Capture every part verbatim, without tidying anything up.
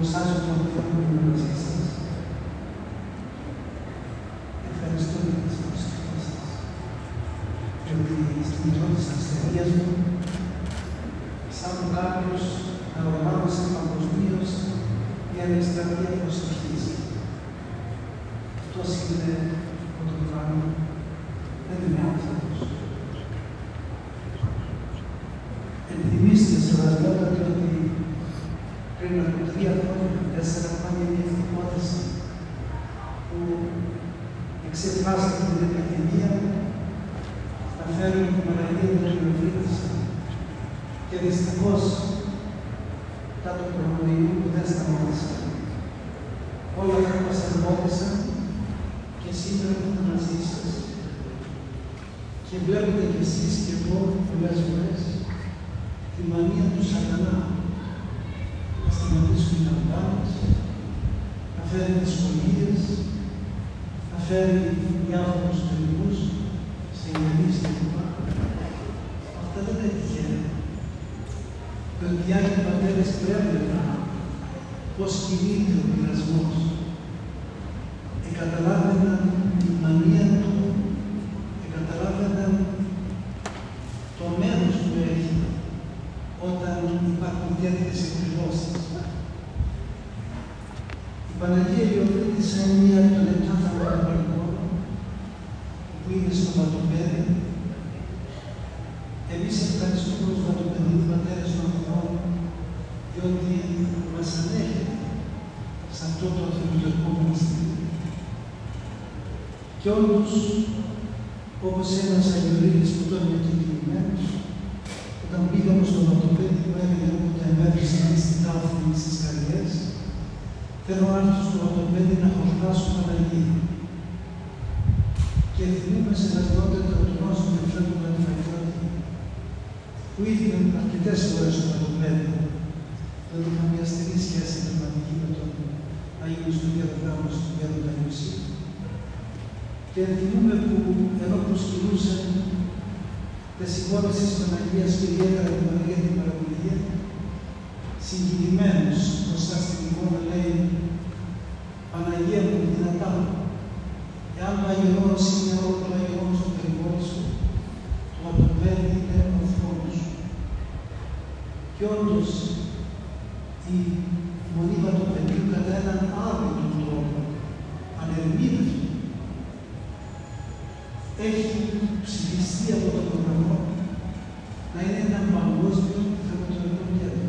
δοξάζω τον Θεό που είναι μαζί σας. Ευχαριστώ για τις προσευχές σας, γιατί στην πρώτη σας θερίας μου, σαν κάποιος να οργάνωσε παγκοσμίως μια εκστρατεία προσευχής. Αυτός είναι που τον κάνω, δεν είναι άνθρωπος. Ενθυμίστε σεβασμιότατη ότι πριν από τρία χρόνια, τέσσερα χρόνια μια ευτυχότηση που εξεφράσατε την επιθυμία να φέρουν την Παναγία του Ευλήτησα και δυστυχώς κάτω του κορονοϊού που δεν σταμάτησαν. Όλα αυτά μας εμπόδισαν και σήμερα είμαι μαζί σας. Και βλέπετε κι εσείς και εγώ πολλές φορές τη μανία του σατανά να σταματήσουν τα λαμπάδες, να φέρει δυσκολίες, να φέρει διάφορους τελικούς σε γεννήσεις και λοιπά. Αυτά δεν είναι τυχαία. Γιατί οι Άγιοι Πατέρες πρέπει να πώς κινείται ο πειρασμός. Εκαταλάβαιναν την μανία του, εκαταλάβαιναν το μέρος που έχει όταν υπάρχουν τέτοιες εκδηλώσεις. Η Παναγία Ιωβρίτισσα είναι μία από τα λεπτά θαυματουργών που είναι στο Βατοπέδι. Εμείς ευχαριστούμε τους Βατοπεδίους Πατέρες των Θεών, διότι μας ανέχεται σε αυτό το θεολογικό μοναστήρι. Και όντως, όπως ένας Αγιορείτης που ήταν μετεκινημένος, όταν πήγαμε στο Βατοπέδι που έγινε όταν έμερισα στην τάφη στις καρδιές, θέλω να έρθω στο Βατοπέδι να χορτάσω Παναγία. Και θυμούμε σε βασιλότητα του νόσου με φίλου του Παναγιώτη, που ήρθε αρκετές φορές στο Βατοπέδι, δεν είχα μια στενή σχέση πνευματική με τον Αγίου στον διαδράμο στον Διάδοντα Ιωσήφ. Και θυμούμε που ενώ προσκυνούσαν τις εικόνες της Παναγίας και ιδιαίτερα την Παναγία την Παραγωγία, συγκινημένος μπροστά στην εικόνα λέει «Παναγία μου δυνατά, εάν το Άγιον Όρος είναι όλο το Άγιον Όρος του περιβόλου σου, το Βατοπέδι είναι ο θρόνος σου». Και όντως η Μονή Βατοπεδίου κατά έναν άλλο τρόπο, ανερμήνευτο, έχει ψηφιστεί από τον προγραμμό να είναι ένα παγκόσμιο θεματολογικό κέντρο.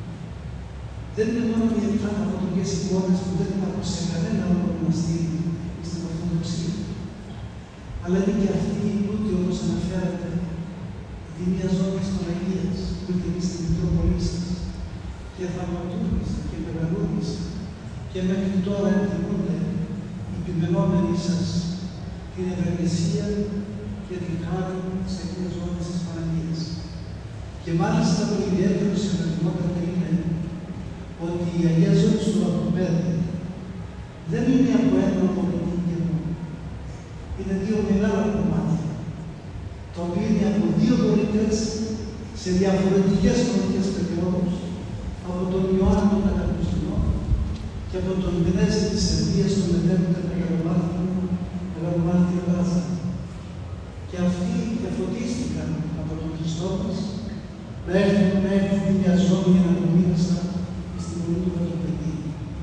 Δεν είναι μόνο οι εκφραστικές εικόνες που δεν υπάρχουν σε κανένα άλλο μοναστήρι στην Ορθοδοξία, αλλά είναι και αυτή ούτε όπως αναφέρατε τη μία ζώνη της Παναγίας, που ήρθε εμείς στην Μητρόπολη σας και θαυματούργησα και μεγαλούργησα και μέχρι τώρα ενθυμούνται οι επιμενόμενοι σας την ευεργεσία και την χάρη της Αγίας Ζώνης της Παναγίας. Και μάλιστα το ιδιαίτερο σημαντικότερο είναι ότι η Αγία Ζώνη του Βατοπέδι δεν είναι από ένα μοναδικό κενό. Είναι δύο μεγάλα κομμάτια, τα οποία είναι από δύο δωρητές σε διαφορετικές χρονικές περιόδους, από τον Ιωάννη τον Ακαπιστινό και από τον Γνέστη της Σερβίας, τον μετέπειτα Μεγαλομάρτυρο Λάζαρο. Και αυτοί διαφωτίστηκαν από τον Χριστό μας να έρθουν να έρθουν μια ζώνη για να απομείνασαν στην Μονή του Βατοπεδίου.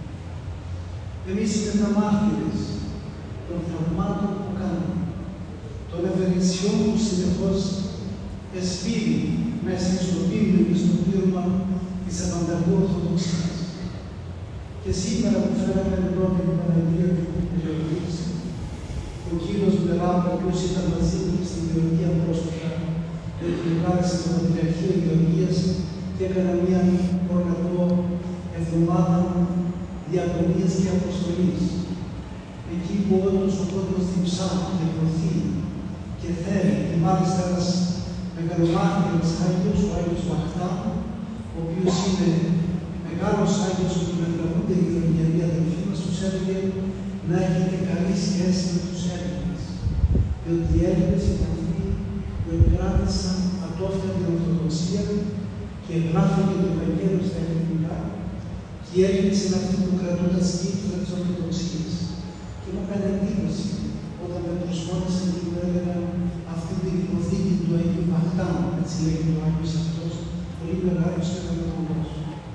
Εμείς είμαστε μάρτυρες των θαυμάτων που κάνουμε, των ευεργεσιών που συνεχώς εσπείρει μέσα στο πύλιο και στο πλήρωμα της Απανταγού Ορθοδοξίας. Και σήμερα που φέραμε εδώ την Παναγία του Ιωβρίτισσα, ο κύριος Μπελάμπ, ο οποίος ήταν μαζί μου στην Γεωργία πρόσφατα, έχει βγάλει στην Πατριαρχία Γεωργίας και έκανα μία προλαβό εβδομάδα διαγωνίας και αποστολής. Εκεί που όντως ο κόσμος διψάχνει και προωθεί και θέλει, και μάλιστα ένας μεγαλομάρτυρος Άγιος, ο Άγιος Μαχτάμου, ο οποίος είναι μεγάλος Άγιος που μετραβούνται οι Γεωργιανοί αδελφοί μας, τους έλεγε να έχετε καλή σχέση με τους Έλληνες. Διότι οι Έλληνες είναι αυτοί που εγκράτησαν ατόφτα την Ορθοδοξία και εγγράφηκε το Ευαγγέλιο στα ελληνικά και η έλλειψη είναι αυτή που κρατούν τα σκύφτρα της Ορθοδοξίας. Και μου έκανε εντύπωση όταν με προσφώνησε και μου έλεγαν αυτή την υποθήκη του Αγίου Βαχτάμ, έτσι λέγει ο Άγιος αυτός, πολύ μεγάλος και αγαπητός.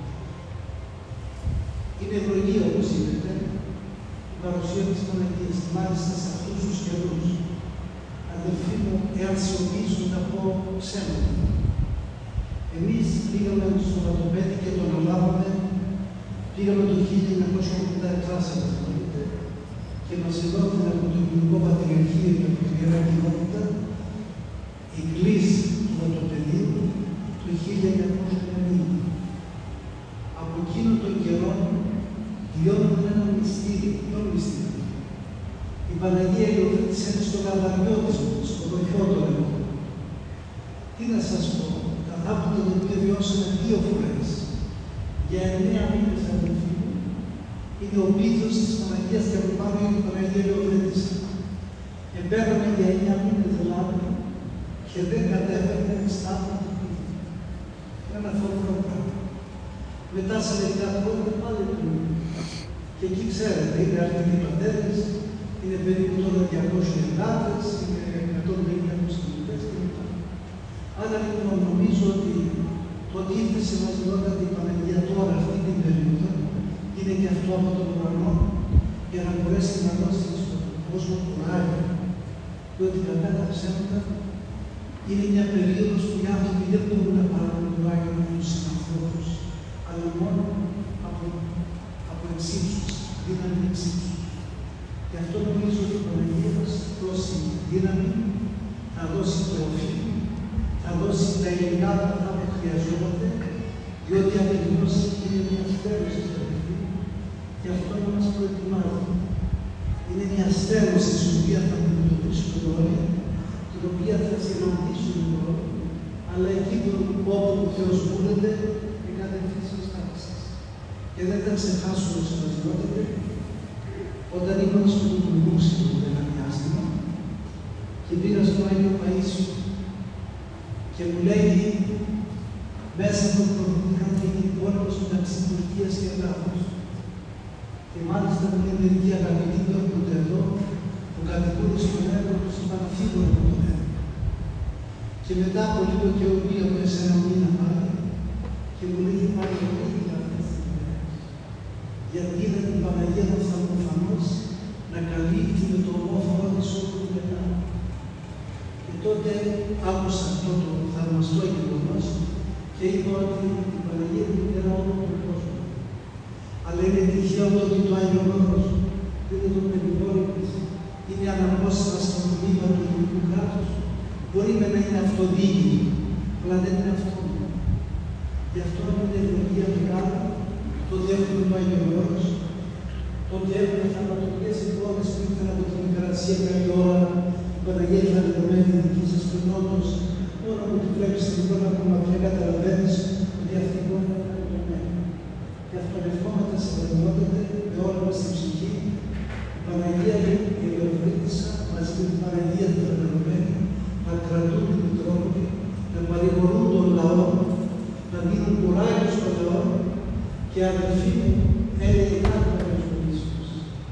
Είναι ευλογία, όπως είπετε, η παρουσία της Παναγίας, μάλιστα σε αυτούς τους καιρούς. Αδελφοί μου, εάν σιωπήσουν να πω ψέματα. Εμείς πήγαμε στο Βατοπέδι και τον αναλάβαμε, πήγαμε το χίλια εννιακόσια ογδόντα επτά, σε παρακολουθείτε, και μας εδόθηκαν από το Ελληνικό Πατριαρχείο και από την Ιερά Κοινότητα η κλίση του Βατοπεδίου το χίλια εννιακόσια ενενήντα. Από εκείνο τον καιρό βιώνουμε ένα μυστήριο, ποιο μυστήριο. Η Παναγία υιοθέτησε στο γαλαριό της, στο βοηθό του εγώ. Τι να σας πω, τα θαύματα τα οποία βιώσαμε δύο φορές, για εννέα μήνες αδελφοί μου, είναι ο πίθος της Παναγίας και από πάνω είναι η Παναγία υιοθέτησε. Επέραμε για εννέα μήνες Ελλάδα και δεν κατέφερε στάθμα του πίθου. Ένα φοβερό πράγμα. Μετά σε μερικά χρόνια πάλι του. Και εκεί ξέρετε, είναι αρκετοί πατέρες, είναι περίπου τώρα διακόσιοι εργάτες, είναι εκατόν πενήντα αποστολητές κλπ. Άρα λοιπόν νομίζω ότι το ότι ήρθε σε μαζικότητα η Παναγία τώρα αυτή την περίοδο είναι και αυτό από τον ουρανό για να μπορέσει να δώσει στον κόσμο κουράγιο. Διότι κατά τα ψέματα είναι μια περίοδος που οι άνθρωποι δεν μπορούν να πάρουν κουράγιο με τους συνανθρώπους, αλλά μόνο από, από εξύψους, δύναμη εξύψους. Γι' αυτό νομίζω ότι η Παναγία μας θα δώσει δύναμη, θα δώσει τροφή, θα δώσει τα υλικά που χρειαζόμαστε, διότι ακριβώς είναι μια στέρωση στο παιδί, και αυτό να μας προετοιμάζει. Είναι μια στέρωση στην οποία θα αντιμετωπίσουμε όλοι, την οποία θα συναντήσουμε όλοι, αλλά εκεί όπου ο Θεός βούλεται, η κατευθύνση της τάξης. Και δεν θα ξεχάσουμε σε βασιλότητα, όταν ήμουν στο Κουκουμούσιο ένα διάστημα και πήγα στο Άγιο Παΐσιο και μου λέει μέσα από το είχαν γίνει πόλεμος μεταξύ Τουρκίας και Ελλάδος. Και μάλιστα μου λέει μερικοί αγαπητοί που έρχονται εδώ, που κατοικούν στον έργο τους, είπαν να φύγουν από τον έργο. Και μετά από λίγο καιρό πήγα μέσα ένα μήνα πάλι και μου λέει πάλι ότι πήγα αυτές τις μέρες. Γιατί είδα την Παναγία μου προφανώς να καλύπτει με το ομόφωνο της όλου του πετάου. Και τότε άκουσα αυτό το θαυμαστό γεγονός και είπα ότι η Παναγία είναι ένα όλο του κόσμου. Αλλά είναι τυχαίο το ότι το Άγιο Όρος δεν είναι το περιβόλικης, είναι αναπόσπαστο τμήμα του ελληνικού κράτους. Μπορεί να είναι αυτοδιοίκητο, αλλά δεν είναι αυτόνομο. Γι' αυτό είναι ευλογία μεγάλη, τότε έχουμε το Άγιο Όρος, τότε έχουμε θαυματουργές εικόνες που ήρθαν από την Μικρασία καλή ώρα, η Παναγία ήταν δεδομένη δική σας πρινότος, μόνο που τη βλέπεις την εικόνα από μακριά καταλαβαίνεις ότι αυτή η εικόνα είναι δεδομένη. Γι' αυτό ευχόμαστε σε βεβαιότητα με όλα μας την ψυχή, η Παναγία η Ελεοφρύτισσα μαζί με την Παναγία την Φανερωμένη να κρατούν την Μητρόπολη, να παρηγορούν τον λαό, να δίνουν κουράγιο στον λαό και αδελφοί μου έλεγε κάτι να προσφωνήσουν.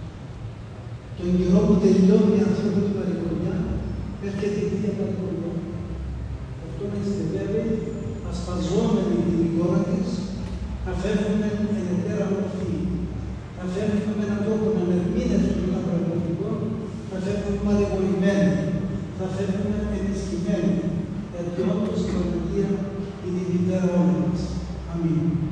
Τον καιρό που τελειώνει η ανθρώπινη παρηγοριά, έρχεται η ίδια παρηγοριά. Αυτό να είστε βέβαιοι, ασπαζόμενοι την εικόνα της, θα φεύγουμε εν ετέρα μορφή. Θα φεύγουμε με έναν τρόπο να ερμήνευση των πραγματικών, θα φεύγουμε παρηγορημένοι, θα φεύγουμε ενισχυμένοι, γιατί όντως η Παναγία είναι η μητέρα όλων μας. Αμήν.